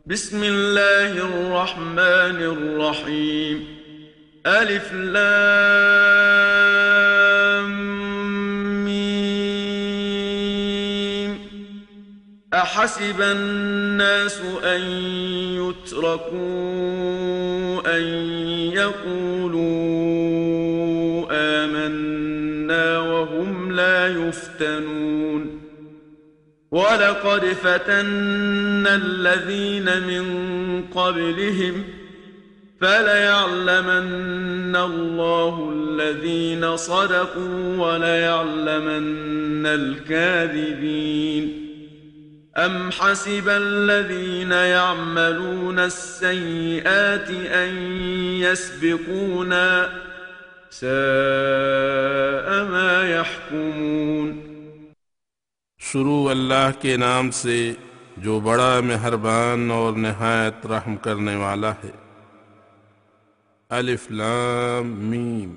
بسم الله الرحمن الرحيم. ألف لام ميم. أحسب الناس أن يتركوا أن يقولوا آمنا وهم لا يفتنون. وَلَقَدْ فَتَنَّا الَّذِينَ مِن قَبْلِهِمْ فَلَيَعْلَمَنَّ اللَّهُ الَّذِينَ صَدَقُوا وَلَيَعْلَمَنَّ الْكَاذِبِينَ. أَمْ حَسِبَ الَّذِينَ يَعْمَلُونَ السَّيِّئَاتِ أَن يَسْبِقُونَا سَاءَ مَا يَحْكُمُونَ. شروع اللہ کے نام سے جو بڑا مہربان اور نہایت رحم کرنے والا ہے۔ الف لام میم۔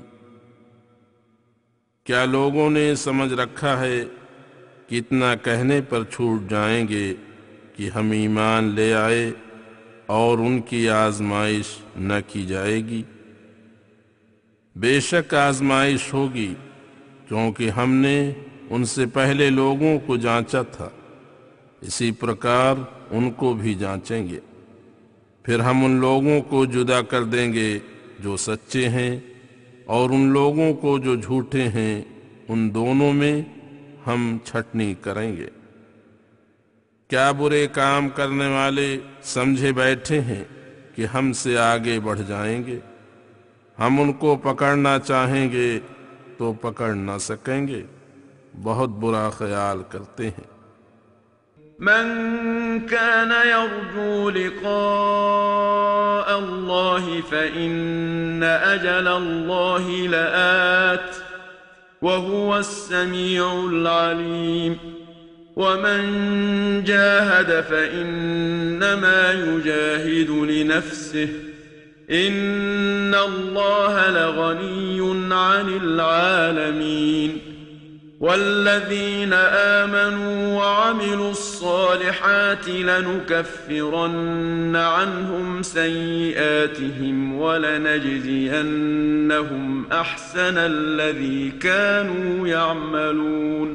کیا لوگوں نے سمجھ رکھا ہے کہ اتنا کہنے پر چھوٹ جائیں گے کہ ہم ایمان لے آئے اور ان کی آزمائش نہ کی جائے گی؟ بے شک آزمائش ہوگی، کیونکہ ہم نے ان سے پہلے لوگوں کو جانچا تھا، اسی پرکار ان کو بھی جانچیں گے۔ پھر ہم ان لوگوں کو جدا کر دیں گے جو سچے ہیں اور ان لوگوں کو جو جھوٹے ہیں، ان دونوں میں ہم چھٹنی کریں گے۔ کیا برے کام کرنے والے سمجھے بیٹھے ہیں کہ ہم سے آگے بڑھ جائیں گے؟ ہم ان کو پکڑنا چاہیں گے تو پکڑ نہ سکیں گے، بہت برا خیال کرتے ہیں۔ من كان يرجو لقاء الله فإن أجل الله لآت وهو السميع العليم. ومن جاهد فإنما يجاهد لنفسه إن الله لغني عن العالمين. والذين آمنوا وعملوا الصالحات لنكفرن عنهم سيئاتهم ولنجزينهم أحسن الذي كانوا يعملون.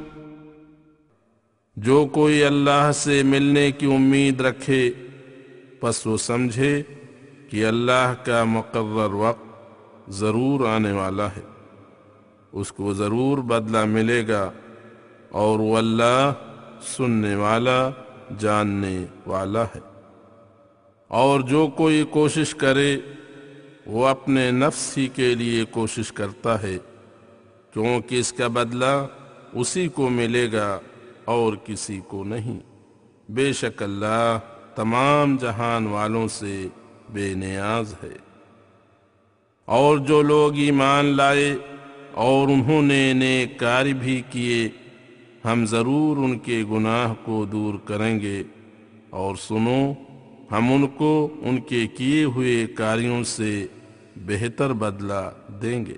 جو کوئی اللہ سے ملنے کی امید رکھے پس وہ سمجھے کہ اللہ کا مقرر وقت ضرور آنے والا ہے، اس کو ضرور بدلہ ملے گا، اور وہ اللہ سننے والا جاننے والا ہے۔ اور جو کوئی کوشش کرے وہ اپنے نفس ہی کے لیے کوشش کرتا ہے، کیونکہ اس کا بدلہ اسی کو ملے گا اور کسی کو نہیں۔ بے شک اللہ تمام جہان والوں سے بے نیاز ہے۔ اور جو لوگ ایمان لائے اور انہوں نے نیک کار بھی کیے، ہم ضرور ان کے گناہ کو دور کریں گے، اور سنو، ہم ان کو ان کے کیے ہوئے کاریوں سے بہتر بدلہ دیں گے۔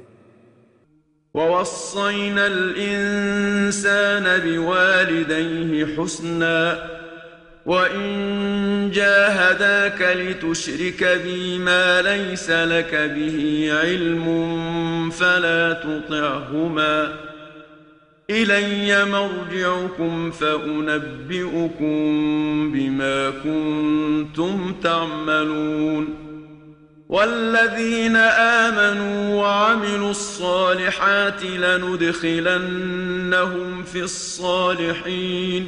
وَوَصَّيْنَا الْإِنسَانَ بِوَالِدَيْهِ حُسْنًا وَإِن جَاهَدَاكَ لِتُشْرِكَ بِي مَا لَيْسَ لَكَ بِهِ عِلْمٌ فَلَا تُطِعْهُمَا إِلَيَّ مَرْجِعُكُمْ فَأُنَبِّئُكُم بِمَا كُنتُمْ تَعْمَلُونَ. وَالَّذِينَ آمَنُوا وَعَمِلُوا الصَّالِحَاتِ لَنُدْخِلَنَّهُمْ فِي الصَّالِحِينَ.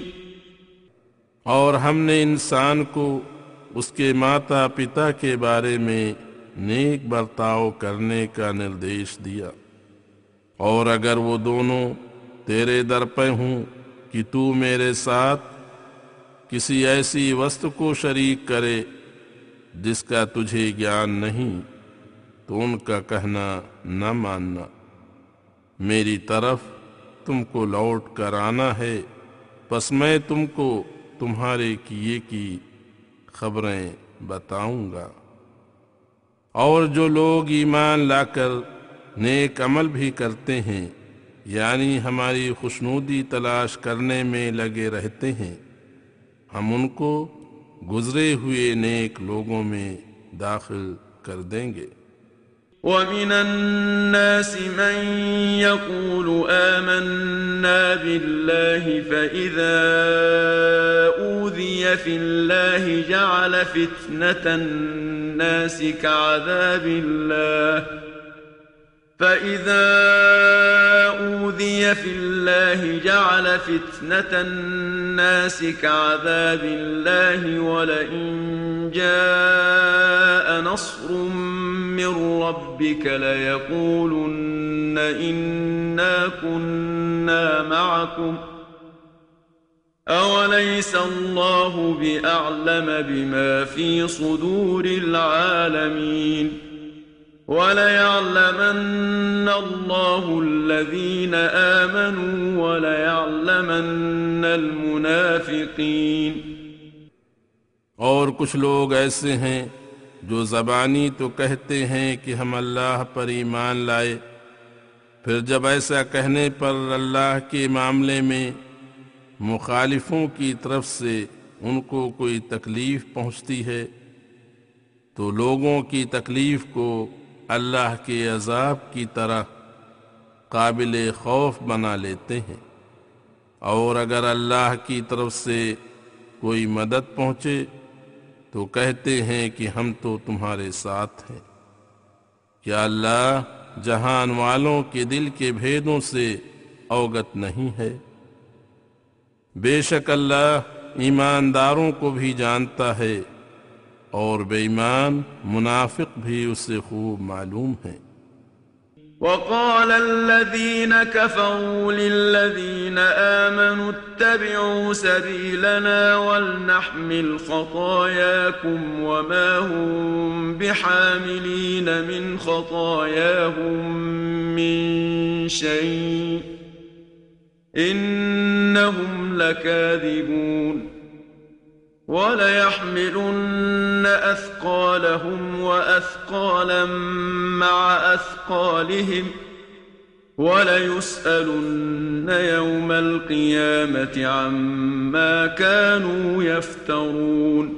اور ہم نے انسان کو اس کے ماتا پتا کے بارے میں نیک برتاؤ کرنے کا نردیش دیا، اور اگر وہ دونوں تیرے در پہ ہوں کہ تو میرے ساتھ کسی ایسی وستو کو شریک کرے جس کا تجھے گیان نہیں، تو ان کا کہنا نہ ماننا۔ میری طرف تم کو لوٹ کر آنا ہے، پس میں تم کو تمہارے کیے کی خبریں بتاؤں گا۔ اور جو لوگ ایمان لا کر نیک عمل بھی کرتے ہیں، یعنی ہماری خوشنودی تلاش کرنے میں لگے رہتے ہیں، ہم ان کو گزرے ہوئے نیک لوگوں میں داخل کر دیں گے۔ وَمِنَ النَّاسِ مَن يَقُولُ آمَنَّا بِاللَّهِ فَإِذَا أُوذِيَ فِي اللَّهِ جَعَلَ فِتْنَةَ النَّاسِ كَعَذَابِ اللَّهِ وَلَئِن جَاءَ نَصْرٌ مِّن رَّبِّكَ لَيَقُولُنَّ إِنَّا كُنَّا مَعَكُمْ أَوَلَيْسَ اللَّهُ بِأَعْلَمَ بِمَا فِي صُدُورِ الْعَالَمِينَ وَلَيَعْلَمَنَّ اللَّهُ الَّذِينَ آمَنُوا وَلَيَعْلَمَنَّ الْمُنَافِقِينَ۔ اور کچھ لوگ ایسے ہیں جو زبانی تو کہتے ہیں کہ ہم اللہ پر ایمان لائے، پھر جب ایسا کہنے پر اللہ کے معاملے میں مخالفوں کی طرف سے ان کو کوئی تکلیف پہنچتی ہے تو لوگوں کی تکلیف کو اللہ کے عذاب کی طرح قابل خوف بنا لیتے ہیں، اور اگر اللہ کی طرف سے کوئی مدد پہنچے تو کہتے ہیں کہ ہم تو تمہارے ساتھ ہیں۔ کیا اللہ جہان والوں کے دل کے بھیدوں سے اوگت نہیں ہے؟ بے شک اللہ ایمانداروں کو بھی جانتا ہے اور بے ایمان منافق بھی اسے خوب معلوم ہیں۔ وقال الذين كفروا للذين آمنوا اتبعوا سبيلنا ولنحمل خطاياكم وما هم بحاملين من خطاياهم من شيء إنهم لكاذبون وَلَيَحْمِلُنَّ أَثْقَالَهُمْ وَأَثْقَالًا مَّعَ أَثْقَالِهِمْ وَلَيُسْأَلُنَّ يَوْمَ الْقِيَامَةِ عَمَّا كَانُوا يَفْتَرُونَ۔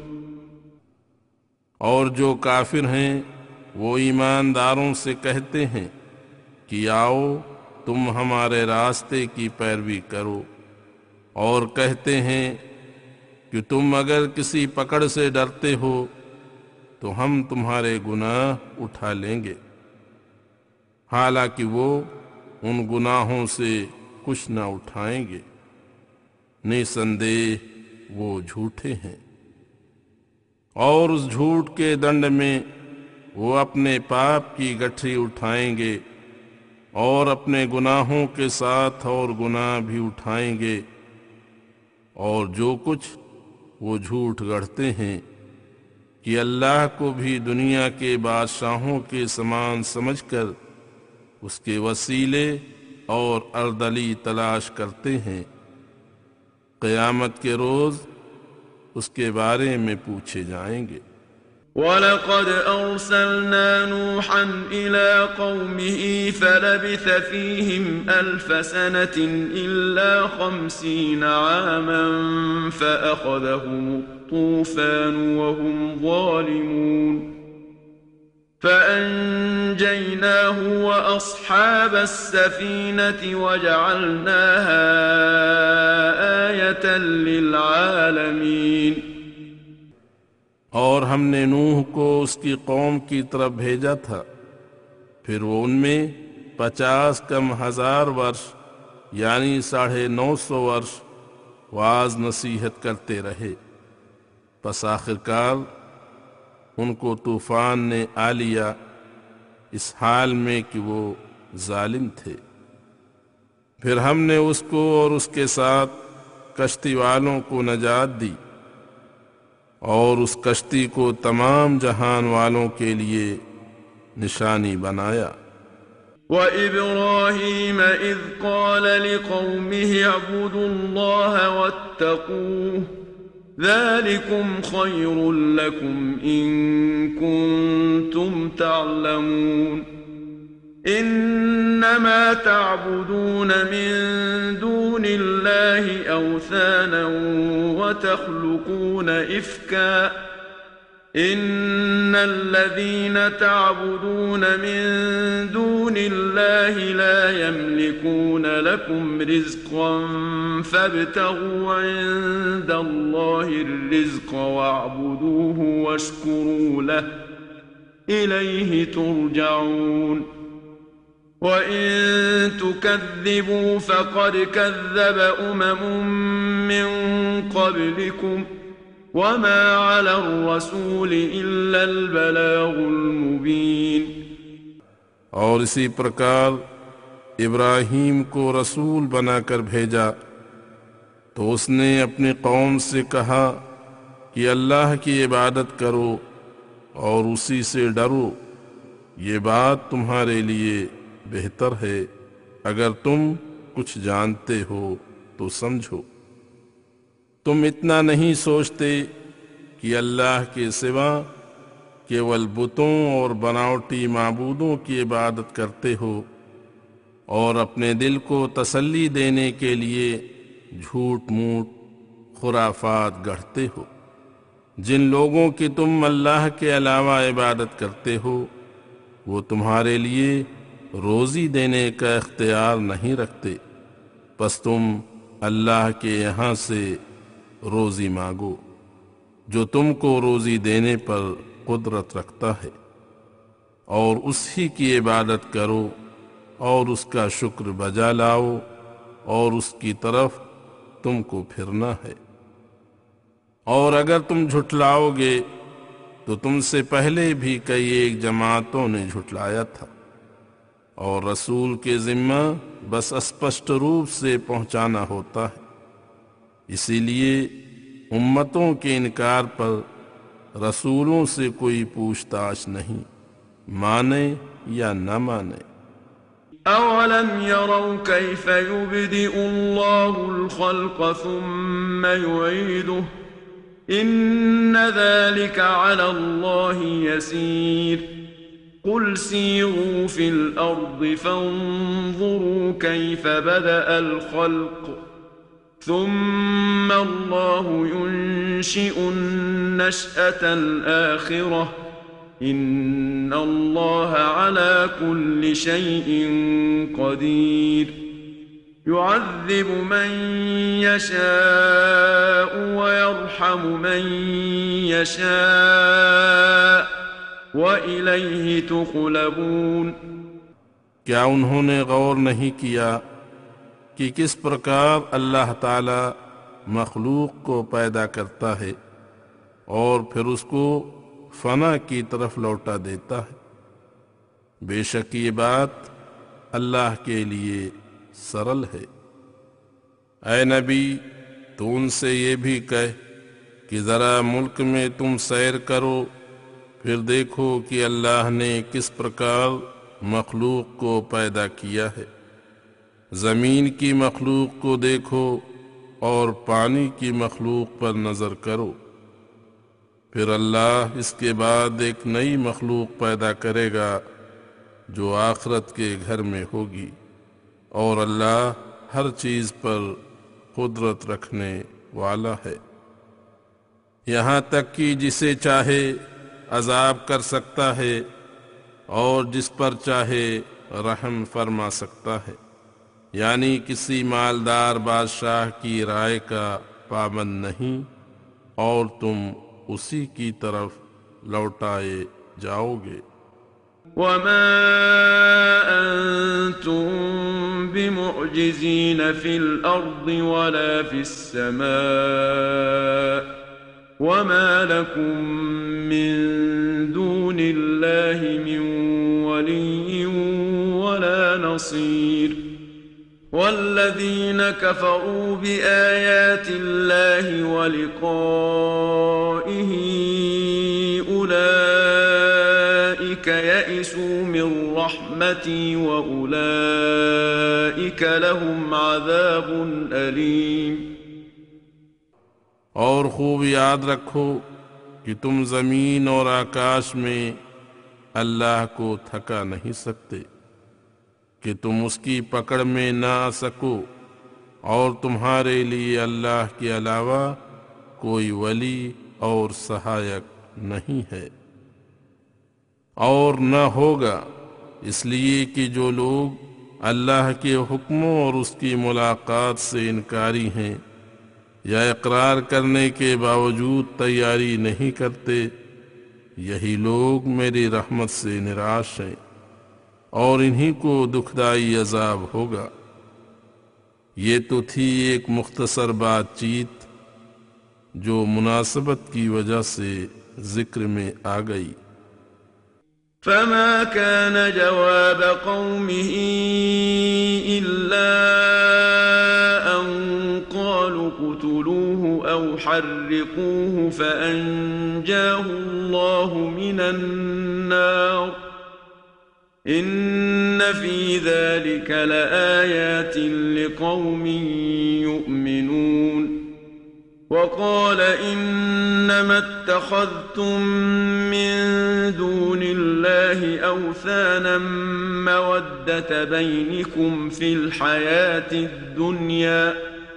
اور جو کافر ہیں وہ ایمانداروں سے کہتے ہیں کہ آؤ تم ہمارے راستے کی پیروی کرو، اور کہتے ہیں کہ تم اگر کسی پکڑ سے ڈرتے ہو تو ہم تمہارے گناہ اٹھا لیں گے، حالانکہ وہ ان گناہوں سے کچھ نہ اٹھائیں گے، نِسندیہ وہ جھوٹے ہیں، اور اس جھوٹ کے دنڈ میں وہ اپنے پاپ کی گٹھری اٹھائیں گے اور اپنے گناہوں کے ساتھ اور گناہ بھی اٹھائیں گے، اور جو کچھ وہ جھوٹ گڑھتے ہیں کہ اللہ کو بھی دنیا کے بادشاہوں کے سامان سمجھ کر اس کے وسیلے اور اردلی تلاش کرتے ہیں، قیامت کے روز اس کے بارے میں پوچھے جائیں گے۔ وَلَقَدْ أَرْسَلْنَا نُوحًا إِلَىٰ قَوْمِهِ فَلَبِثَ فِيهِمْ أَلْفَ سَنَةٍ إِلَّا 50 عَامًا فَأَخَذَهُمُ الطُّوفَانُ وَهُمْ ظَالِمُونَ فَأَنجَيْنَاهُ وَأَصْحَابَ السَّفِينَةِ وَجَعَلْنَاهَا آيَةً لِّلْعَالَمِينَ۔ اور ہم نے نوح کو اس کی قوم کی طرف بھیجا تھا، پھر وہ ان میں 50 کم ہزار ورش یعنی 950 ورش واعظ نصیحت کرتے رہے، پس آخرکار ان کو طوفان نے آ لیا اس حال میں کہ وہ ظالم تھے۔ پھر ہم نے اس کو اور اس کے ساتھ کشتی والوں کو نجات دی، اور اس کشتی کو تمام جہان والوں کے لیے نشانی بنایا۔ وَإِبْرَاهِيمَ إِذْ قَالَ لِقَوْمِهِ اعْبُدُوا اللَّهَ وَاتَّقُوهُ ذَلِكُمْ خَيْرٌ لَكُمْ إِن كُنتُمْ تَعْلَمُونَ۔ إنما تعبدون من دون الله أوثانا وتخلقون إفكا إن الذين تعبدون من دون الله لا يملكون لكم رزقا فابتغوا عند الله الرزق واعبدوه واشكروا له إليه ترجعون وَإِن تُكَذِّبُوا فَقَدْ كَذَّبَ من قَبْلِكُمْ وَمَا عَلَى الرَّسُولِ إِلَّا الْبَلَاغُ الْمُبِينُ۔ اور اسی پرکار ابراہیم کو رسول بنا کر بھیجا تو اس نے اپنی قوم سے کہا کہ اللہ کی عبادت کرو اور اسی سے ڈرو، یہ بات تمہارے لیے بہتر ہے، اگر تم کچھ جانتے ہو تو سمجھو۔ تم اتنا نہیں سوچتے کہ اللہ کے سوا کیول بتوں اور بناوٹی معبودوں کی عبادت کرتے ہو اور اپنے دل کو تسلی دینے کے لیے جھوٹ موٹ خرافات گڑھتے ہو۔ جن لوگوں کی تم اللہ کے علاوہ عبادت کرتے ہو وہ تمہارے لیے روزی دینے کا اختیار نہیں رکھتے، پس تم اللہ کے یہاں سے روزی مانگو جو تم کو روزی دینے پر قدرت رکھتا ہے، اور اسی کی عبادت کرو اور اس کا شکر بجا لاؤ، اور اس کی طرف تم کو پھرنا ہے۔ اور اگر تم جھٹلاؤ گے تو تم سے پہلے بھی کئی ایک جماعتوں نے جھٹلایا تھا، اور رسول کے ذمہ بس اسپشٹ روپ سے پہنچانا ہوتا ہے، اسی لیے امتوں کے انکار پر رسولوں سے کوئی پوچھ تاچھ نہیں، مانے یا نہ مانے۔ أَوَلَمْ يَرَوْا كَيْفَ يُبْدِئُ اللَّهُ الْخَلْقَ ثُمَّ يُعِيدُهُ إِنَّ ذَلِكَ عَلَى اللَّهِ يَسِيرٌ قُلْ سِيرُوا فِي الْأَرْضِ فَانظُرُوا كَيْفَ بَدَأَ الْخَلْقَ ثُمَّ اللَّهُ يُنشِئُ النَّشْأَةَ الْآخِرَةَ إِنَّ اللَّهَ عَلَى كُلِّ شَيْءٍ قَدِيرٌ يُعَذِّبُ مَن يَشَاءُ وَيَرْحَمُ مَن يَشَاءُ وَإِلَيْهِ تُقْلَبُونَ۔ کیا انہوں نے غور نہیں کیا کہ کس پرکار اللہ تعالی مخلوق کو پیدا کرتا ہے اور پھر اس کو فنا کی طرف لوٹا دیتا ہے؟ بے شک یہ بات اللہ کے لیے سرل ہے۔ اے نبی، تو ان سے یہ بھی کہہ کہ ذرا ملک میں تم سیر کرو، پھر دیکھو کہ اللہ نے کس پرکار مخلوق کو پیدا کیا ہے۔ زمین کی مخلوق کو دیکھو اور پانی کی مخلوق پر نظر کرو، پھر اللہ اس کے بعد ایک نئی مخلوق پیدا کرے گا جو آخرت کے گھر میں ہوگی، اور اللہ ہر چیز پر قدرت رکھنے والا ہے۔ یہاں تک کہ جسے چاہے عذاب کر سکتا ہے اور جس پر چاہے رحم فرما سکتا ہے، یعنی کسی مالدار بادشاہ کی رائے کا پابند نہیں، اور تم اسی کی طرف لوٹائے جاؤ گے۔ وَمَا أَنتُم بِمُعْجِزِينَ فِي الْأَرْضِ وَلَا فِي السَّمَاءِ وَمَا لَكُم مِّن دُونِ اللَّهِ مِن وَلِيٍّ وَلَا نَصِيرٍ وَالَّذِينَ كَفَرُوا بِآيَاتِ اللَّهِ وَلِقَائِهِ أُولَئِكَ يَئِسُوا مِن رَّحْمَتِي وَأُولَئِكَ لَهُمْ عَذَابٌ أَلِيمٌ۔ اور خوب یاد رکھو کہ تم زمین اور آکاش میں اللہ کو تھکا نہیں سکتے، کہ تم اس کی پکڑ میں نہ آ سکو، اور تمہارے لیے اللہ کے علاوہ کوئی ولی اور سہایک نہیں ہے اور نہ ہوگا، اس لیے کہ جو لوگ اللہ کے حکموں اور اس کی ملاقات سے انکاری ہیں یا اقرار کرنے کے باوجود تیاری نہیں کرتے، یہی لوگ میری رحمت سے نراش ہیں اور انہی کو دکھدائی عذاب ہوگا۔ یہ تو تھی ایک مختصر بات چیت جو مناسبت کی وجہ سے ذکر میں آ گئی۔ فما كان جواب قومه إلا أن قالوا اقتلوه أو حرقوه فأنجاه الله من النار إن في ذلك لآيات لقوم يؤمنون وقال إنما اتخذتم من دون الله أوثانا مودة بينكم في الحياة الدنيا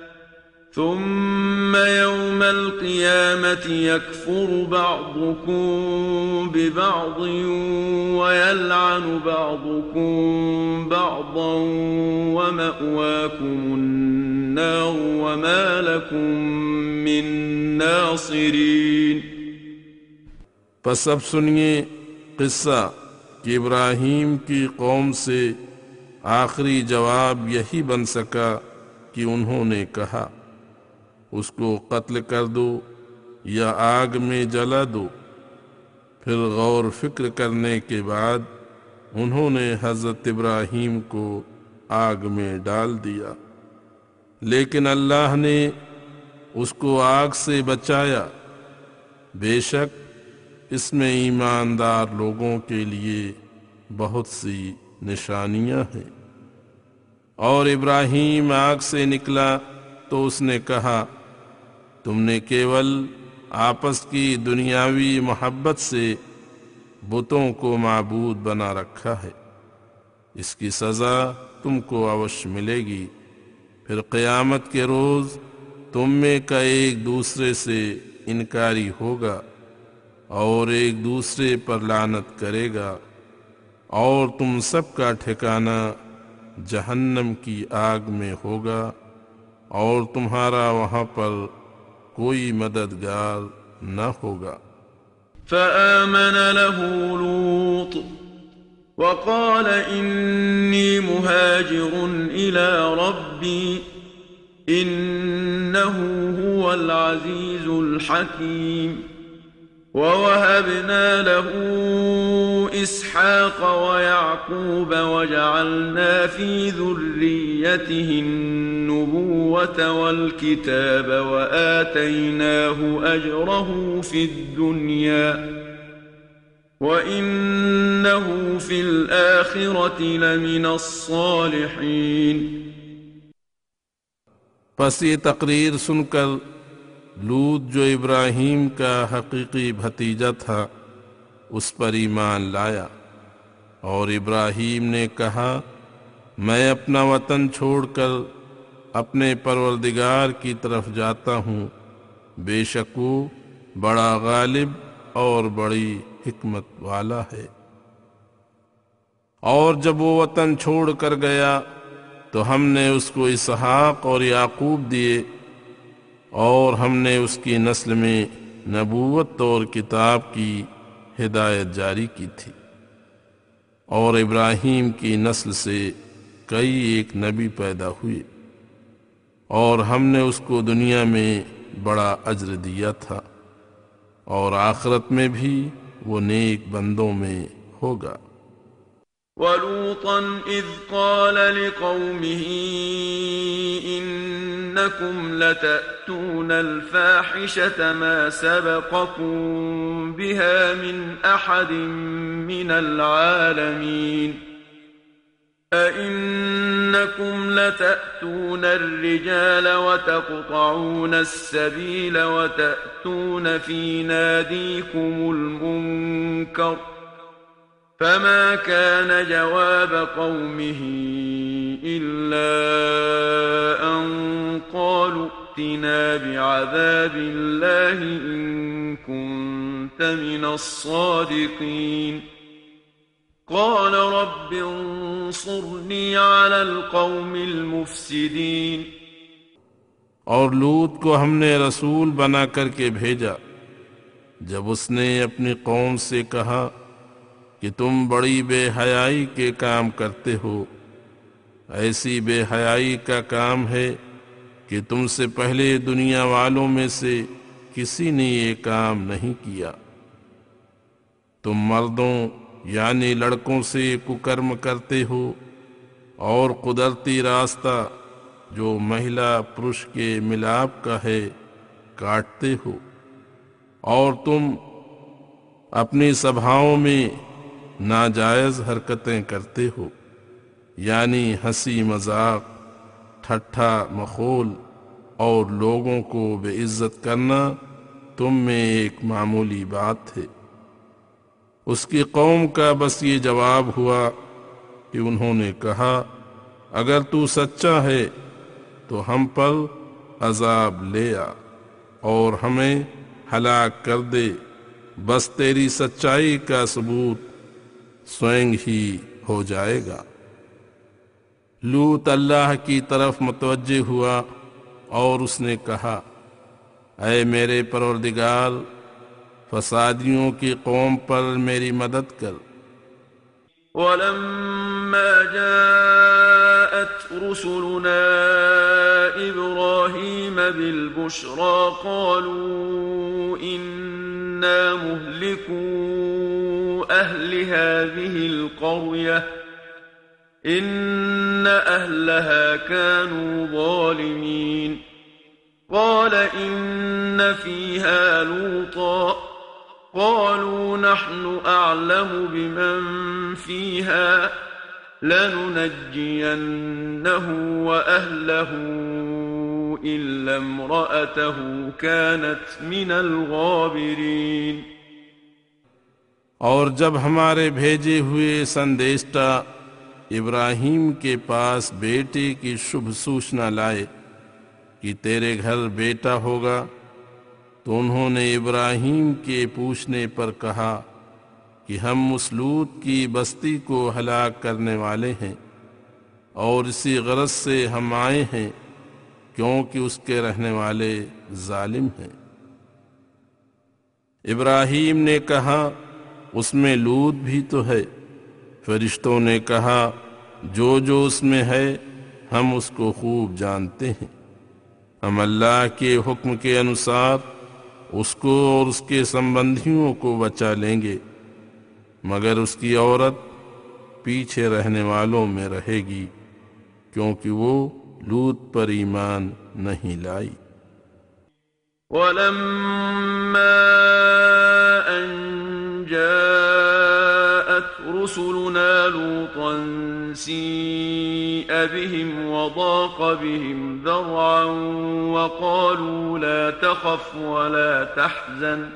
ثم يوم القيامة يكفر بعضكم ببعض ويلعن بعضكم بعضا ومأواكم النار وما لكم من ناصرین۔ پس اب سنیے قصہ کہ ابراہیم کی قوم سے آخری جواب یہی بن سکا کہ انہوں نے کہا اس کو قتل کر دو یا آگ میں جلا دو۔ پھر غور فکر کرنے کے بعد انہوں نے حضرت ابراہیم کو آگ میں ڈال دیا، لیکن اللہ نے اس کو آگ سے بچایا۔ بے شک اس میں ایماندار لوگوں کے لیے بہت سی نشانیاں ہیں۔ اور ابراہیم آگ سے نکلا تو اس نے کہا تم نے کیول آپس کی دنیاوی محبت سے بتوں کو معبود بنا رکھا ہے، اس کی سزا تم کو اوش ملے گی۔ پھر قیامت کے روز تم میں کا ایک دوسرے سے انکاری ہوگا اور ایک دوسرے پر لعنت کرے گا، اور تم سب کا ٹھکانہ جہنم کی آگ میں ہوگا، اور تمہارا وہاں پر کوئی مددگار نہ ہوگا۔ فآمن له لوط وقال إني مهاجر إلى ربي إنه هو العزيز الحكيم ووهبنا له إسحاق ويعقوب وجعلنا في ذريته النبوة والكتاب وآتيناه أجره في الدنيا وإنه في الآخرة لمن الصالحين۔ پس یہ تقریر سن کر لوط جو ابراہیم کا حقیقی بھتیجا تھا اس پر ایمان لایا، اور ابراہیم نے کہا میں اپنا وطن چھوڑ کر اپنے پروردگار کی طرف جاتا ہوں، بے شک وہ بڑا غالب اور بڑی حکمت والا ہے۔ اور جب وہ وطن چھوڑ کر گیا تو ہم نے اس کو اسحاق اور یعقوب دیے، اور ہم نے اس کی نسل میں نبوت اور کتاب کی ہدایت جاری کی تھی، اور ابراہیم کی نسل سے کئی ایک نبی پیدا ہوئے، اور ہم نے اس کو دنیا میں بڑا اجر دیا تھا، اور آخرت میں بھی وہ نیک بندوں میں ہوگا۔ وَلُوطًا إِذْ قَالَ لِقَوْمِهِ إِنَّكُمْ لَتَأْتُونَ الْفَاحِشَةَ مَا سَبَقَكُمْ بِهَا مِنْ أَحَدٍ مِّنَ الْعَالَمِينَ أَإِنَّكُمْ لَتَأْتُونَ الرِّجَالَ وَتَقْطَعُونَ السَّبِيلَ وَتَأْتُونَ فِي نَادِيكُمُ الْمُنكَرَ فما كان جواب قومه إلا أن قالوا ائتنا بعذاب الله إن كنت من الصادقين قال رب انصرني على القوم المفسدين. اور لوط کو ہم نے رسول بنا کر کے بھیجا جب اس نے اپنی قوم سے کہا کہ تم بڑی بے حیائی کے کام کرتے ہو. ایسی بے حیائی کا کام ہے کہ تم سے پہلے دنیا والوں میں سے کسی نے یہ کام نہیں کیا. تم مردوں یعنی لڑکوں سے ککرم کرتے ہو اور قدرتی راستہ جو مہلا پرش کے ملاپ کا ہے کاٹتے ہو، اور تم اپنی سبھاؤں میں ناجائز حرکتیں کرتے ہو، یعنی ہنسی مذاق، ٹھٹھا مخول اور لوگوں کو بے عزت کرنا تم میں ایک معمولی بات ہے. اس کی قوم کا بس یہ جواب ہوا کہ انہوں نے کہا اگر تو سچا ہے تو ہم پر عذاب لے آ اور ہمیں ہلاک کر دے، بس تیری سچائی کا ثبوت سوئنگ ہی ہو جائے گا. لوط اللہ کی طرف متوجہ ہوا اور اس نے کہا اے میرے پروردگار، فسادیوں کی قوم پر میری مدد کر. ولما جاءت رسلنا إبراهيم بالبشرى قالوا إنا مهلكو أهل هذه القرية إن أهلها كانوا ظالمين قال إن فيها لوطا قالوا نحن أعلم بمن فيها لننجينه وأهله إلا امرأته كانت من الغابرين. اور جب ہمارے بھیجے ہوئے سندیشٹا ابراہیم کے پاس بیٹے کی شبھ سوچنا لائے کہ تیرے گھر بیٹا ہوگا، تو انہوں نے ابراہیم کے پوچھنے پر کہا کہ ہم اس لوط کی بستی کو ہلاک کرنے والے ہیں، اور اسی غرض سے ہم آئے ہیں کیونکہ اس کے رہنے والے ظالم ہیں. ابراہیم نے کہا اس میں لوط بھی تو ہے. فرشتوں نے کہا جو اس میں ہے ہم اس کو خوب جانتے ہیں. ہم اللہ کے حکم کے انوسار اس کو اور اس کے سمبندھیوں کو بچا لیں گے، مگر اس کی عورت پیچھے رہنے والوں میں رہے گی کیونکہ وہ لوط پر ایمان نہیں لائی. ولما أن جاءت رسلنا لوطا سيء بهم وضاق بهم ذرعا وقالوا لا تخف ولا تحزن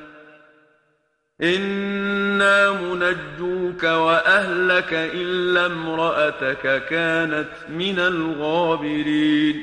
إنا منجوك وأهلك إلا امرأتك كانت من الغابرين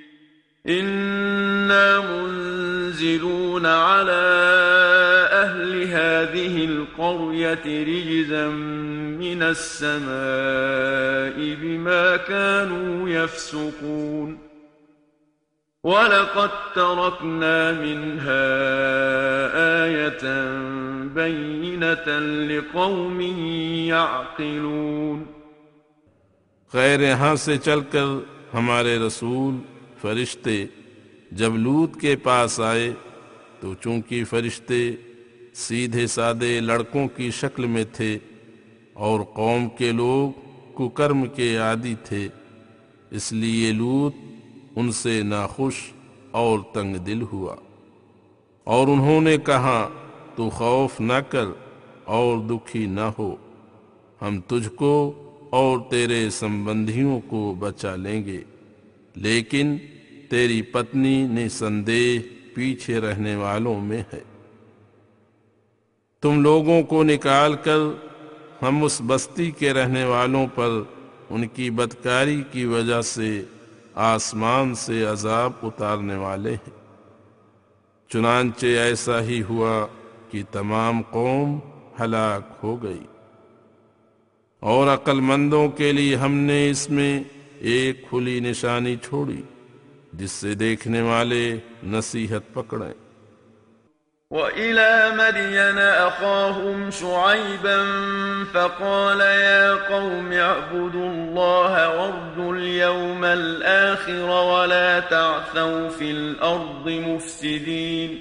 إنا منزلون على أهل هذه القرية رجزا من السماء بما كانوا يفسقون وَلَقَدْ تَرَكْنَا مِنْهَا آيَةً بَيِّنَةً لِقَوْمٍ يَعْقِلُونَ. خیر یہاں سے چل کر ہمارے رسول فرشتے جب لوط کے پاس آئے تو چونکہ فرشتے سیدھے سادے لڑکوں کی شکل میں تھے اور قوم کے لوگ ککرم کے عادی تھے، اس لیے لوط ان سے ناخوش اور تنگ دل ہوا، اور انہوں نے کہا تو خوف نہ کر اور دکھی نہ ہو، ہم تجھ کو اور تیرے سمبندھیوں کو بچا لیں گے، لیکن تیری پتنی نسندیہ پیچھے رہنے والوں میں ہے. تم لوگوں کو نکال کر ہم اس بستی کے رہنے والوں پر ان کی بدکاری کی وجہ سے آسمان سے عذاب اتارنے والے ہیں۔ چنانچہ ایسا ہی ہوا کہ تمام قوم ہلاک ہو گئی، اور عقل مندوں کے لیے ہم نے اس میں ایک کھلی نشانی چھوڑی جس سے دیکھنے والے نصیحت پکڑیں۔ وَإِلَى مَدْيَنَ أَخَاهُمْ شُعَيْبًا فَقَالَ يَا قَوْمِ اعْبُدُوا اللَّهَ وَارْجُوا الْيَوْمَ الْآخِرَ وَلَا تَعْثَوْا فِي الْأَرْضِ مُفْسِدِينَ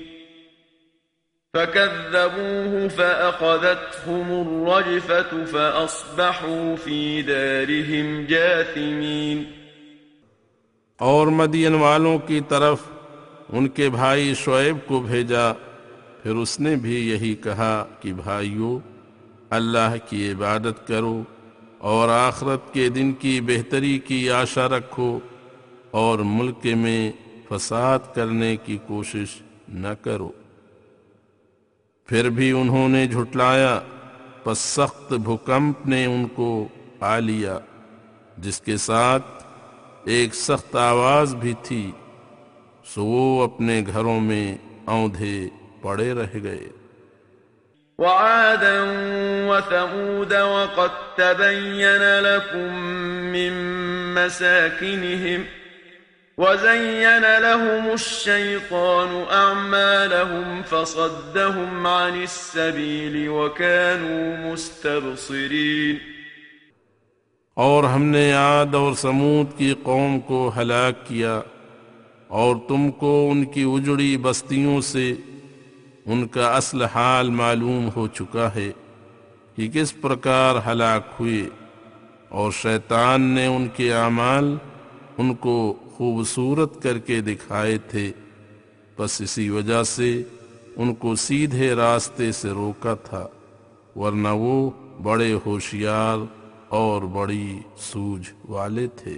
فَكَذَّبُوهُ فَأَخَذَتْهُمُ الرَّجْفَةُ فَأَصْبَحُوا فِي دَارِهِمْ جَاثِمِينَ۔ اور مدین والوں کی طرف ان کے بھائی شعیب کو بھیجا، پھر اس نے بھی یہی کہا کہ بھائیو، اللہ کی عبادت کرو اور آخرت کے دن کی بہتری کی آشا رکھو، اور ملک میں فساد کرنے کی کوشش نہ کرو۔ پھر بھی انہوں نے جھٹلایا، پس سخت بھوکمپ نے ان کو پا لیا، جس کے ساتھ ایک سخت آواز بھی تھی، سو وہ اپنے گھروں میں اوندھے پڑے رہ گئے۔ وعادا وثمود وقد تبين لكم من مساكنهم وزين لهم الشيطان أعمالهم فصدهم عن السبيل وكانوا مستبصرين۔ اور ہم نے عاد اور سمود کی قوم کو ہلاک کیا، اور تم کو ان کی اجڑی بستیوں سے ان کا اصل حال معلوم ہو چکا ہے کہ کس پرکار ہلاک ہوئے، اور شیطان نے ان کے اعمال ان کو خوبصورت کر کے دکھائے تھے، بس اسی وجہ سے ان کو سیدھے راستے سے روکا تھا، ورنہ وہ بڑے ہوشیار اور بڑی سوجھ والے تھے۔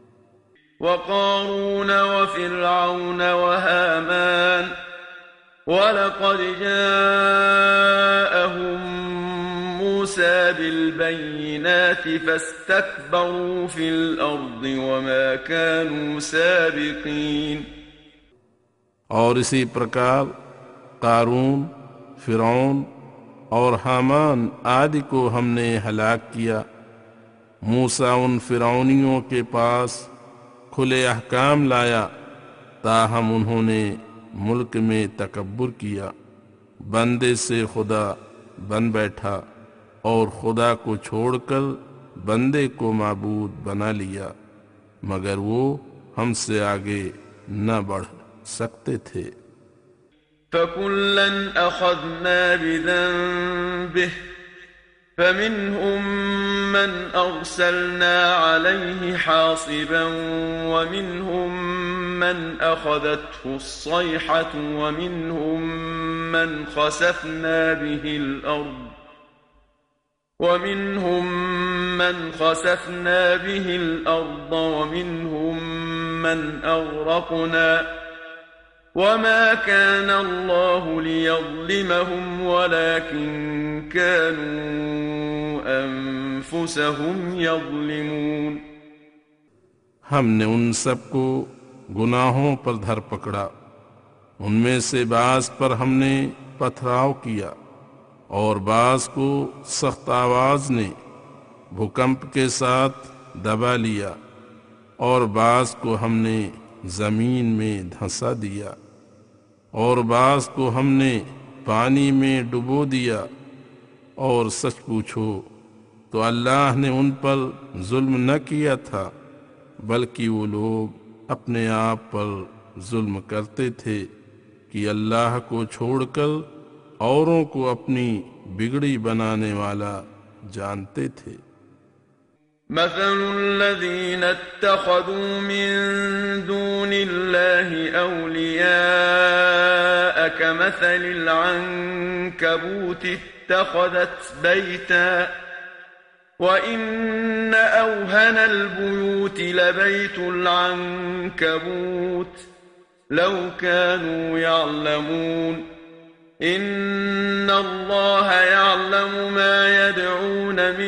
وقارون وفرعون وهامان وَلَقَدْ جَاءَهُم مُوسَى بِالْبَيِّنَاتِ فَاسْتَكْبَرُوا فِي الْأَرْضِ وَمَا كَانُوا سَابِقِينَ۔ اور اسی پرکار قارون، فرعون اور حامان آدि کو ہم نے ہلاک کیا۔ موسیٰ ان فرعونیوں کے پاس کھلے احکام لایا، تاہم انہوں نے ملک میں تکبر کیا، بندے سے خدا بن بیٹھا، اور خدا کو چھوڑ کر بندے کو معبود بنا لیا، مگر وہ ہم سے آگے نہ بڑھ سکتے تھے۔ فَكُلًّا أَخَذْنَا بِذَنبِهِ فَمِنْهُمْ مَنْ أَرْسَلْنَا عَلَيْهِ حَاصِبًا وَمِنْهُمْ مَنْ أَخَذَتْهُ الصَّيْحَةُ وَمِنْهُمْ مَنْ خَسَفْنَا بِهِ الْأَرْضَ وَمِنْهُمْ مَنْ أَغْرَقْنَا وَمَا كَانَ اللَّهُ لِيَظْلِمَهُمْ وَلَكِنْ كَانُوا أَنفُسَهُمْ يَظْلِمُونَ۔ ہم نے ان سب کو گناہوں پر دھر پکڑا، ان میں سے بعض پر ہم نے پتھراؤ کیا، اور بعض کو سخت آواز نے بھوکمپ کے ساتھ دبا لیا، اور بعض کو ہم نے زمین میں دھنسا دیا، اور بعض کو ہم نے پانی میں ڈبو دیا۔ اور سچ پوچھو تو اللہ نے ان پر ظلم نہ کیا تھا، بلکہ وہ لوگ اپنے آپ پر ظلم کرتے تھے کہ اللہ کو چھوڑ کر اوروں کو اپنی بگڑی بنانے والا جانتے تھے۔ مثل الذين اتخذوا من دون الله أولياء كمثل العنكبوت اتخذت بيتا وإن أوهن البيوت لبيت العنكبوت لو كانوا يعلمون إن الله يعلم ما يدعون من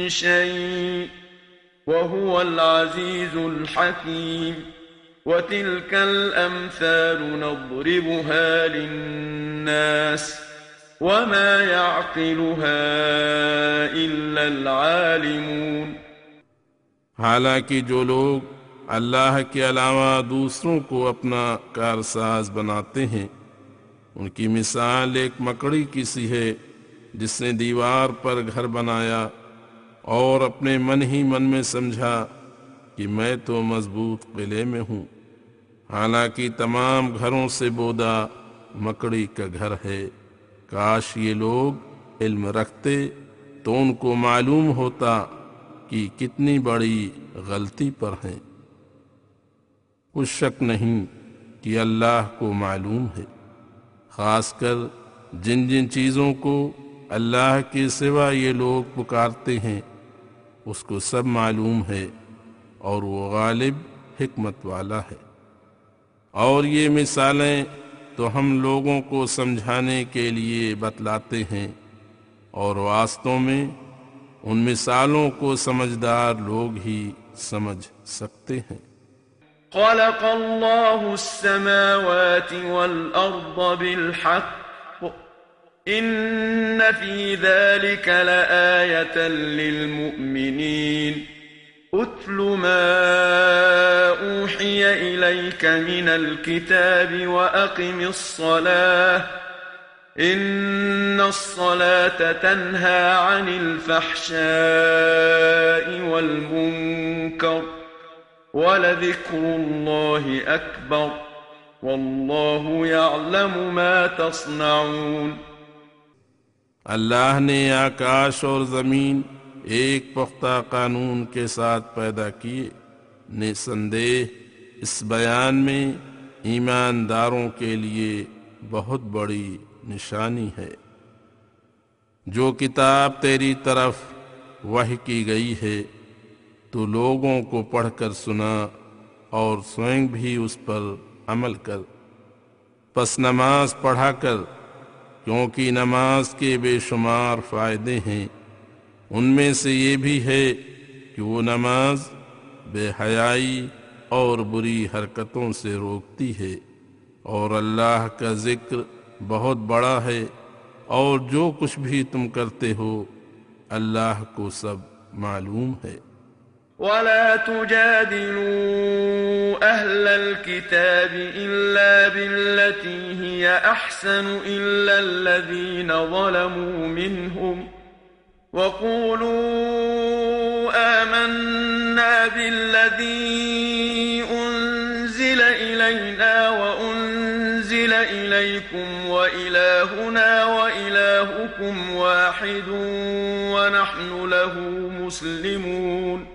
شيء وهو العزيز الحكيم وتلك الأمثال نضربها للناس وما يعقلها إلا العالمون. حالانکہ جو لوگ اللہ کے علاوہ دوسروں کو اپنا کارساز بناتے ہیں ان کی مثال ایک مکڑی کی سی ہے جس نے دیوار پر گھر بنایا اور اپنے من ہی من میں سمجھا کہ میں تو مضبوط قلعے میں ہوں، حالانکہ تمام گھروں سے بودا مکڑی کا گھر ہے. کاش یہ لوگ علم رکھتے تو ان کو معلوم ہوتا کہ کتنی بڑی غلطی پر ہیں. کچھ شک نہیں کہ اللہ کو معلوم ہے، خاص کر جن جن چیزوں کو اللہ کے سوا یہ لوگ پکارتے ہیں اس کو سب معلوم ہے اور وہ غالب حکمت والا ہے. اور یہ مثالیں تو ہم لوگوں کو سمجھانے کے لیے بتلاتے ہیں، اور واستوں میں ان مثالوں کو سمجھدار لوگ ہی سمجھ سکتے ہیں. خلق الله السماوات والأرض بالحق إن في ذلك لآية للمؤمنين. اتل ما أوحي إليك من الكتاب وأقم الصلاة إن الصلاة تنهى عن الفحشاء والمنكر وَلَذِكْرُ اللَّهِ أَكْبَرُ وَاللَّهُ يَعْلَمُ مَا تَصْنَعُونَ. اللہ نے آکاش اور زمین ایک پختہ قانون کے ساتھ پیدا کیے. نسندیہ اس بیان میں ایمانداروں کے لیے بہت بڑی نشانی ہے. جو کتاب تیری طرف وحی کی گئی ہے تو لوگوں کو پڑھ کر سنا اور سوئیں بھی اس پر عمل کر. پس نماز پڑھا کر، کیونکہ نماز کے بے شمار فائدے ہیں. ان میں سے یہ بھی ہے کہ وہ نماز بے حیائی اور بری حرکتوں سے روکتی ہے، اور اللہ کا ذکر بہت بڑا ہے، اور جو کچھ بھی تم کرتے ہو اللہ کو سب معلوم ہے. ولا تجادلوا أهل الكتاب إلا بالتي هي أحسن إلا الذين ظلموا منهم وقولوا آمنا بالذي أنزل إلينا وأنزل إليكم وإلهنا وإلهكم واحد ونحن له مسلمون.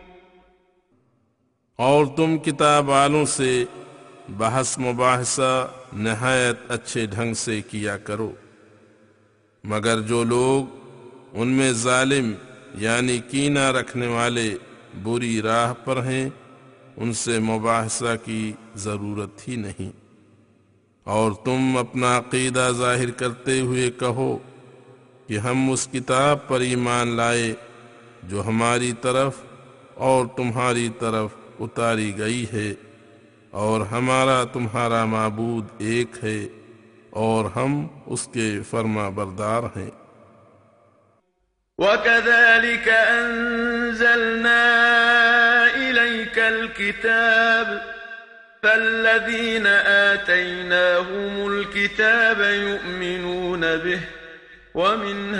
اور تم کتاب والوں سے بحث مباحثہ نہایت اچھے ڈھنگ سے کیا کرو، مگر جو لوگ ان میں ظالم یعنی کینہ رکھنے والے بری راہ پر ہیں ان سے مباحثہ کی ضرورت ہی نہیں. اور تم اپنا عقیدہ ظاہر کرتے ہوئے کہو کہ ہم اس کتاب پر ایمان لائے جو ہماری طرف اور تمہاری طرف اتاری گئی ہے، اور ہمارا تمہارا معبود ایک ہے اور ہم اس کے فرما بردار ہیں. وَكَذَلِكَ أَنزَلْنَا إِلَيْكَ الْكِتَابَ فَالَّذِينَ آتَيْنَاهُمُ الْكِتَابَ يُؤْمِنُونَ بِهِ وَمِنْ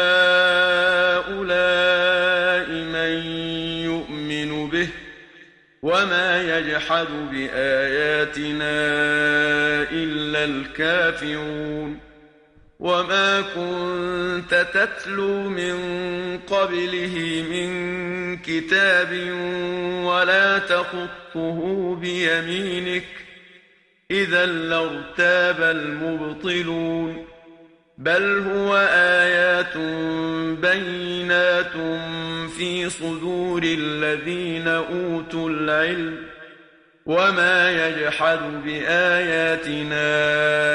هَؤُلَاءِ مَنْ يُؤْمِنُ بِهِ وَمَا يَجْحَدُ بِآيَاتِنَا إِلَّا الْكَافِرُونَ. وَمَا كُنْتَ تَتْلُو مِنْ قَبْلِهِ مِنْ كِتَابٍ وَلَا تَخُطُّهُ بِيَمِينِكَ إِذًا لَارْتَابَ الْمُبْطِلُونَ. بل هو آيات بينات في صدور الذين أوتوا العلم وما يجحد بآياتنا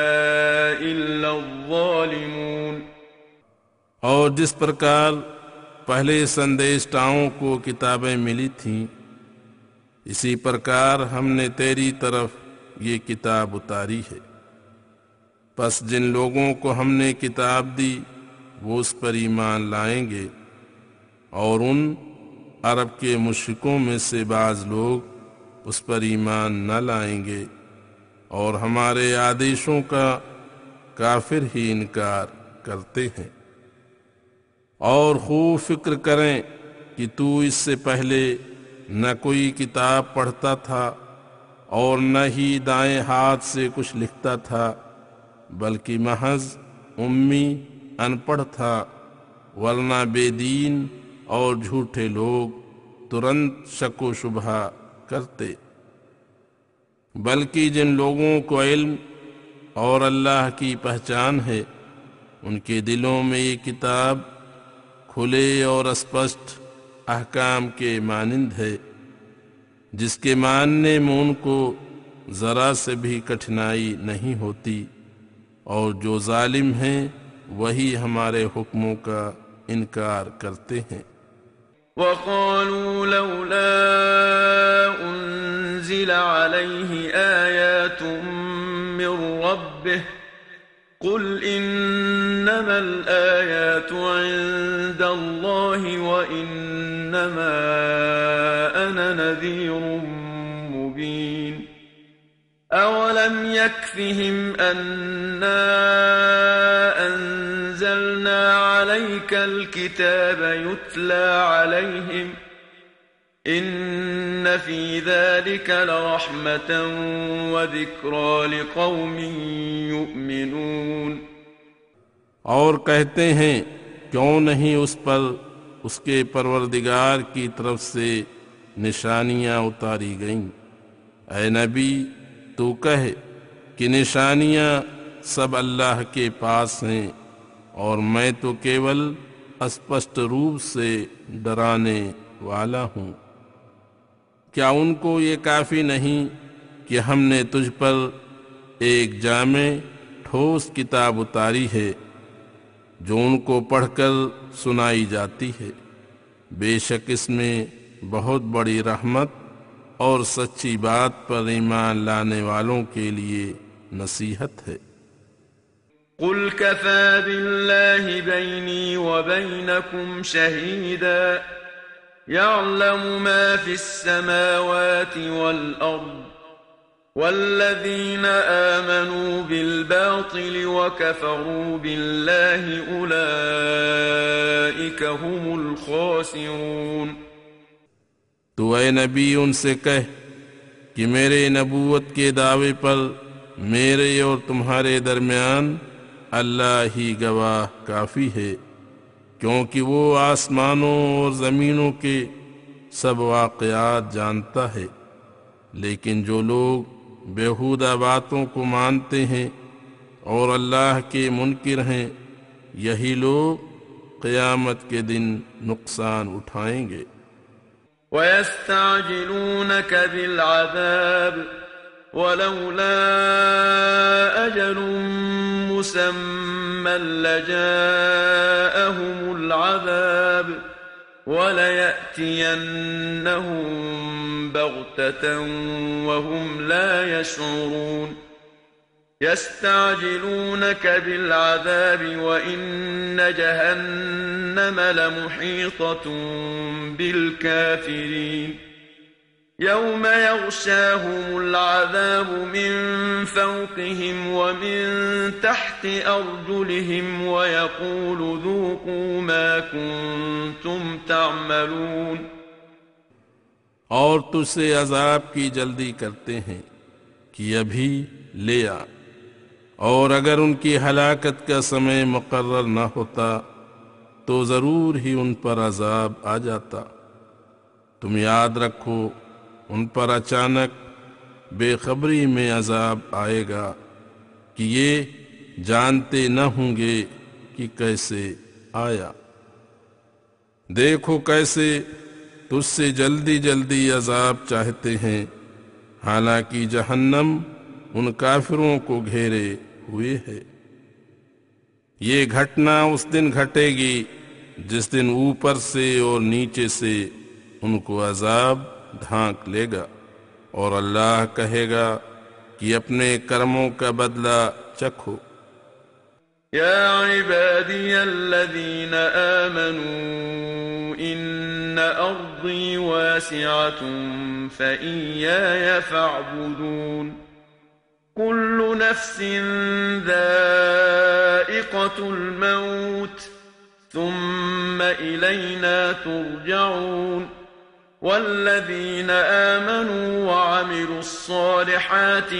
إلا الظالمون. اور جس پرکار پہلے سندیشٹاؤں کو کتابیں ملی تھیں، اسی پرکار ہم نے تیری طرف یہ کتاب اتاری ہے۔ پس جن لوگوں کو ہم نے کتاب دی وہ اس پر ایمان لائیں گے، اور ان عرب کے مشرکوں میں سے بعض لوگ اس پر ایمان نہ لائیں گے، اور ہمارے آدیشوں کا کافر ہی انکار کرتے ہیں۔ اور خوب فکر کریں کہ تو اس سے پہلے نہ کوئی کتاب پڑھتا تھا اور نہ ہی دائیں ہاتھ سے کچھ لکھتا تھا، بلکہ محض امی ان پڑھ تھا، ورنہ بے دین اور جھوٹے لوگ ترنت شک و شبہ کرتے۔ بلکہ جن لوگوں کو علم اور اللہ کی پہچان ہے، ان کے دلوں میں یہ کتاب کھلے اور اسپشٹ احکام کے مانند ہے، جس کے ماننے میں ان کو ذرا سے بھی کٹھنائی نہیں ہوتی، اور جو ظالم ہیں وہی ہمارے حکموں کا انکار کرتے ہیں۔ وقالوا لولا أنزل عليه آيات من ربه قل إنما الآيات عند الله وإنما أنا نذير مبين أولم يكفهم أنا أنزلنا عليك الكتاب يتلى عليهم إن في ذلك لرحمة وذكرى لقوم يؤمنون۔ اور کہتے ہیں کیوں نہیں اس پر اس کے پروردگار کی طرف سے نشانیاں اتاری گئیں؟ اے نبی تو کہے کہ نشانیاں سب اللہ کے پاس ہیں، اور میں تو کیول اسپشٹ روپ سے ڈرانے والا ہوں۔ کیا ان کو یہ کافی نہیں کہ ہم نے تجھ پر ایک جامع ٹھوس کتاب اتاری ہے جو ان کو پڑھ کر سنائی جاتی ہے؟ بے شک اس میں بہت بڑی رحمت اور سچی بات پر ایمان لانے والوں کے لیے نصیحت ہے۔ قل كفى بالله بيني وبينكم شهيدا يعلم ما في السماوات والأرض والذين آمنوا بالباطل وكفروا بالله أولئك هم الخاسرون۔ تو اے نبی ان سے کہہ کہ میرے نبوت کے دعوے پر میرے اور تمہارے درمیان اللہ ہی گواہ کافی ہے، کیونکہ وہ آسمانوں اور زمینوں کے سب واقعات جانتا ہے۔ لیکن جو لوگ بیہودہ باتوں کو مانتے ہیں اور اللہ کے منکر ہیں، یہی لوگ قیامت کے دن نقصان اٹھائیں گے۔ وَيَسْتَعْجِلُونَكَ بِالْعَذَابِ وَلَوْلَا أَجَلٌ مُّسَمًّى لَّجَاءَهُمُ الْعَذَابُ وَلَيَأْتِيَنَّهُم بَغْتَةً وَهُمْ لَا يَشْعُرُونَ۔ يستعجلونك بالعذاب وإن جهنم لمحيطة بالكافرين يوم يغشاهم العذاب من فوقهم ومن تحت أرجلهم ويقول ذوقوا ما كنتم تعملون۔ اور تجھ سے عذاب کی جلدی کرتے ہیں کہ ابھی لے آ، اور اگر ان کی ہلاکت کا سمے مقرر نہ ہوتا تو ضرور ہی ان پر عذاب آ جاتا۔ تم یاد رکھو ان پر اچانک بے خبری میں عذاب آئے گا کہ یہ جانتے نہ ہوں گے کہ کیسے آیا۔ دیکھو کیسے تجھ سے جلدی جلدی عذاب چاہتے ہیں، حالانکہ جہنم ان کافروں کو گھیرے ہوئے ہے۔ یہ گھٹنا اس دن گھٹے گی جس دن اوپر سے اور نیچے سے ان کو عذاب ڈھانک لے گا، اور اللہ کہے گا کہ اپنے کرموں کا بدلہ چکھو۔ يا عبادي الذين آمنوا إن أرضي واسعة فإياي فاعبدون كل نفس ذائقة الموت ثم إلينا ترجعون والذين آمنوا وعملوا الصالحات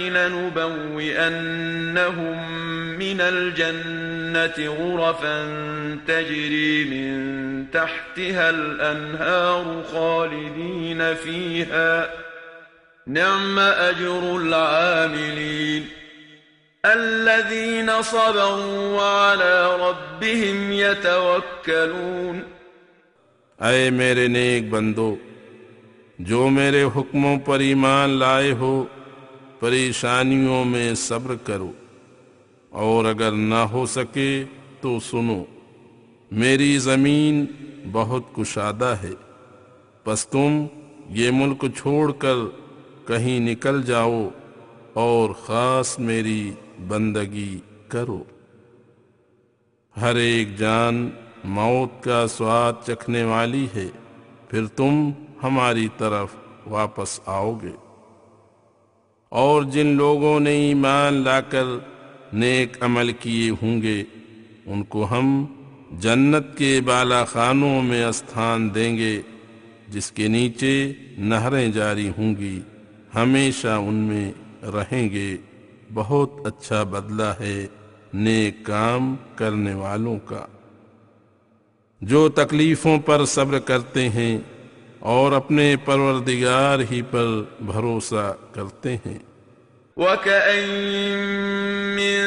لنبوئنهم من الجنة غرفا تجري من تحتها الأنهار خالدين فيها نعم أجر العاملين الذين صبروا وعلى ربهم يتوكلون۔ اے میرے نیک بندو، جو میرے حکموں پر ایمان لائے ہو، پریشانیوں میں صبر کرو، اور اگر نہ ہو سکے تو سنو، میری زمین بہت کشادہ ہے، پس تم یہ ملک چھوڑ کر کہیں نکل جاؤ اور خاص میری بندگی کرو۔ ہر ایک جان موت کا سواد چکھنے والی ہے، پھر تم ہماری طرف واپس آؤ گے۔ اور جن لوگوں نے ایمان لا کر نیک عمل کیے ہوں گے ان کو ہم جنت کے بالا خانوں میں استھان دیں گے، جس کے نیچے نہریں جاری ہوں گی، ہمیشہ ان میں رہیں گے۔ بہت اچھا بدلہ ہے نیک کام کرنے والوں کا، جو تکلیفوں پر صبر کرتے ہیں اور اپنے پروردگار ہی پر بھروسہ کرتے ہیں۔ وَكَأَيِّن مِّن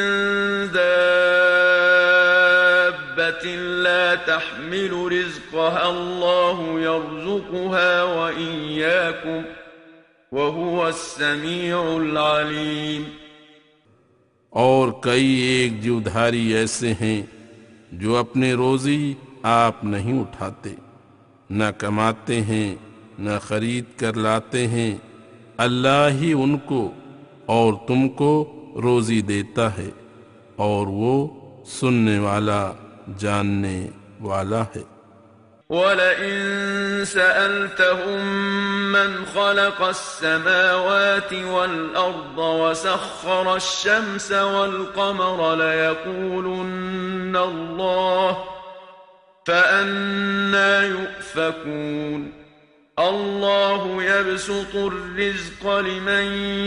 دَابَّةٍ لَّا تَحْمِلُ رِزْقَهَا اللَّهُ يَرْزُقُهَا وَإِيَّاكُمْ وَهُوَ السَّمِيعُ الْعَلِيمُ۔ اور کئی ایک جیودھاری ایسے ہیں جو اپنے روزی آپ نہیں اٹھاتے، نہ کماتے ہیں، نہ خرید کر لاتے ہیں، اللہ ہی ان کو اور تم کو روزی دیتا ہے، اور وہ سننے والا جاننے والا ہے۔ وَلَئِن سَأَلْتَهُم مَّنْ خَلَقَ السَّمَاوَاتِ وَالْأَرْضَ وَسَخَّرَ الشَّمْسَ وَالْقَمَرَ لَيَقُولُنَّ اللَّهُ فَأَنَّىٰ يُؤْفَكُونَ۔ اللَّهُ يَبْسُطُ الرِّزْقَ لِمَن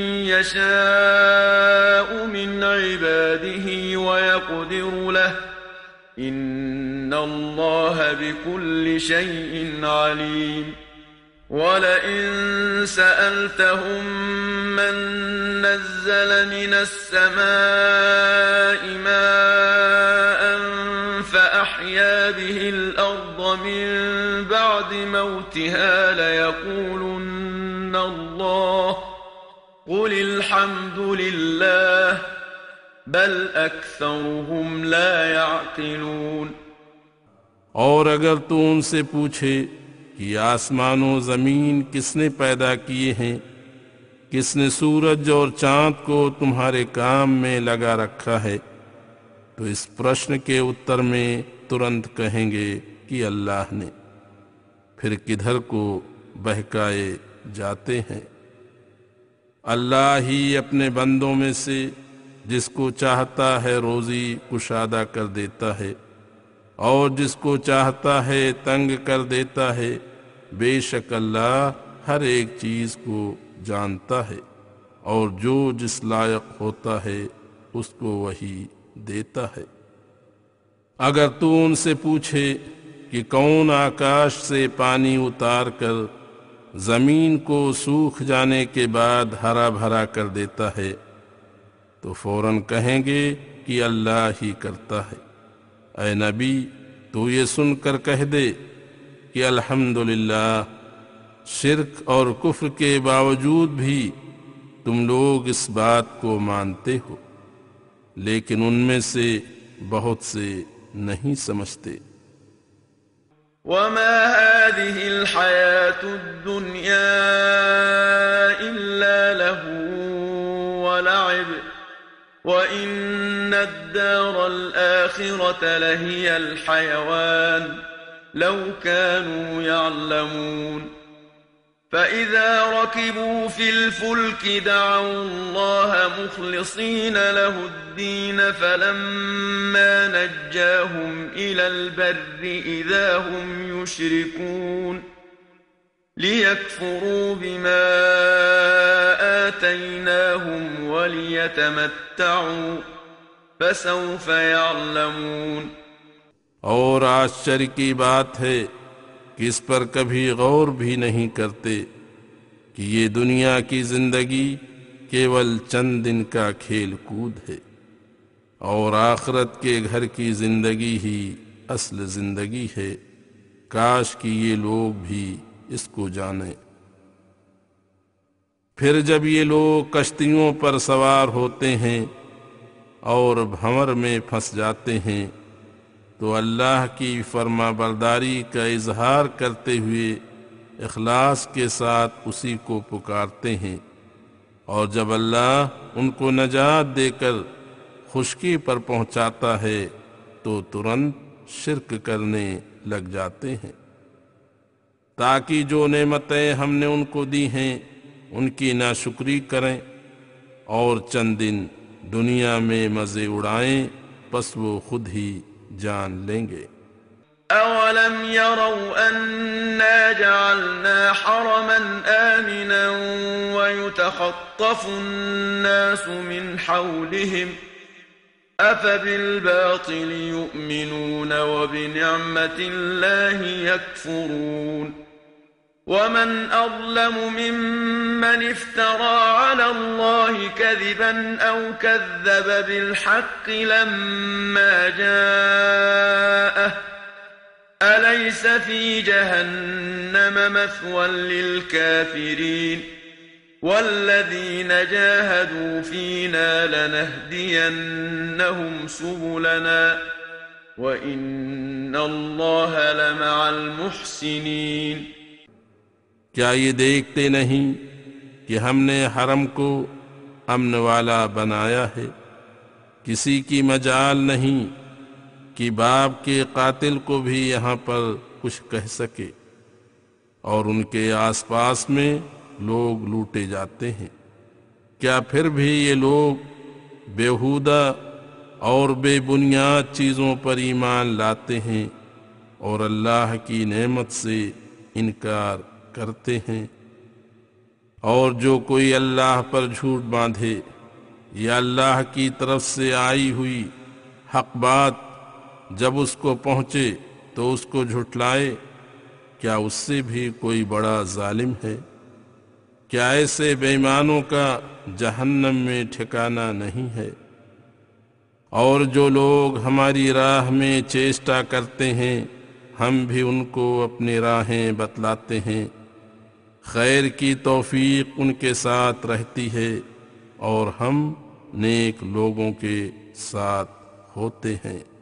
يَشَاءُ مِنْ عِبَادِهِ وَيَقْدِرُ لَهُ إِنَّ اللَّهَ بِكُلِّ شَيْءٍ عَلِيمٌ۔ وَلَئِن سَأَلْتَهُم مَّن نَّزَّلَ مِنَ السَّمَاءِ مَاءً فَأَحْيَا بِهِ الْأَرْضَ مِن بَعْدِ مَوْتِهَا لَيَقُولُنَّ اللَّهُ قُلِ الْحَمْدُ لِلَّهِ بل اکثرهم لا يعقلون۔ اور اگر تو ان سے پوچھے کہ آسمان و زمین کس نے پیدا کیے ہیں، کس نے سورج اور چاند کو تمہارے کام میں لگا رکھا ہے، تو اس پرشن کے اتر میں ترنت کہیں گے کہ اللہ نے، پھر کدھر کو بہکائے جاتے ہیں۔ اللہ ہی اپنے بندوں میں سے جس کو چاہتا ہے روزی کشادہ کر دیتا ہے، اور جس کو چاہتا ہے تنگ کر دیتا ہے۔ بے شک اللہ ہر ایک چیز کو جانتا ہے، اور جو جس لائق ہوتا ہے اس کو وہی دیتا ہے۔ اگر تو ان سے پوچھے کہ کون آکاش سے پانی اتار کر زمین کو سوکھ جانے کے بعد ہرا بھرا کر دیتا ہے، تو فوراً کہیں گے کہ اللہ ہی کرتا ہے۔ اے نبی، تو یہ سن کر کہہ دے کہ الحمدللہ، شرک اور کفر کے باوجود بھی تم لوگ اس بات کو مانتے ہو، لیکن ان میں سے بہت سے نہیں سمجھتے۔ وما هذه الحياة الدنيا إلا لهو ولعب وإن الدار الآخرة لهي الحيوان لو كانوا يعلمون فإذا ركبوا في الفلك دعوا الله مخلصين له الدين فلما نجاهم إلى البر إذا هم يشركون ليكفروا بما آتيناهم وليتمتعوا فسوف يعلمون. اور آشچर्य کی بات ہے کہ اس پر کبھی غور بھی نہیں کرتے کہ یہ دنیا کی زندگی کیول چند دن کا کھیل کود ہے اور آخرت کے گھر کی زندگی ہی اصل زندگی ہے. کاش کہ یہ لوگ بھی اس کو جانیں. پھر جب یہ لوگ کشتیوں پر سوار ہوتے ہیں اور بھنور میں پھنس جاتے ہیں تو اللہ کی فرما برداری کا اظہار کرتے ہوئے اخلاص کے ساتھ اسی کو پکارتے ہیں، اور جب اللہ ان کو نجات دے کر خشکی پر پہنچاتا ہے تو ترنت شرک کرنے لگ جاتے ہیں، تاکہ جو نعمتیں ہم نے ان کو دی ہیں ان کی ناشکری کریں اور چند دن دنیا میں مزے اڑائیں، پس وہ خود ہی جان لیں گے. أولم يروا أنا جعلنا حرما آمنا ويتخطف الناس من حولهم أفبالباطل يؤمنون وبنعمة الله يكفرون ومن أظلم ممن افترى على الله كذبا أو كذب بالحق لما جاءه أليس في جهنم مثوى للكافرين والذين جاهدوا فينا لنهدينهم سبلنا وإن الله لمع المحسنين. کیا یہ دیکھتے نہیں کہ ہم نے حرم کو امن والا بنایا ہے؟ کسی کی مجال نہیں کہ باپ کے قاتل کو بھی یہاں پر کچھ کہہ سکے، اور ان کے آس پاس میں لوگ لوٹے جاتے ہیں. کیا پھر بھی یہ لوگ بیہودہ اور بے بنیاد چیزوں پر ایمان لاتے ہیں اور اللہ کی نعمت سے انکار کرتے ہیں؟ اور جو کوئی اللہ پر جھوٹ باندھے یا اللہ کی طرف سے آئی ہوئی حق بات جب اس کو پہنچے تو اس کو جھٹلائے، کیا اس سے بھی کوئی بڑا ظالم ہے؟ کیا ایسے بے ایمانوں کا جہنم میں ٹھکانہ نہیں ہے؟ اور جو لوگ ہماری راہ میں چیشٹا کرتے ہیں ہم بھی ان کو اپنی راہیں بتلاتے ہیں. خیر کی توفیق ان کے ساتھ رہتی ہے اور ہم نیک لوگوں کے ساتھ ہوتے ہیں.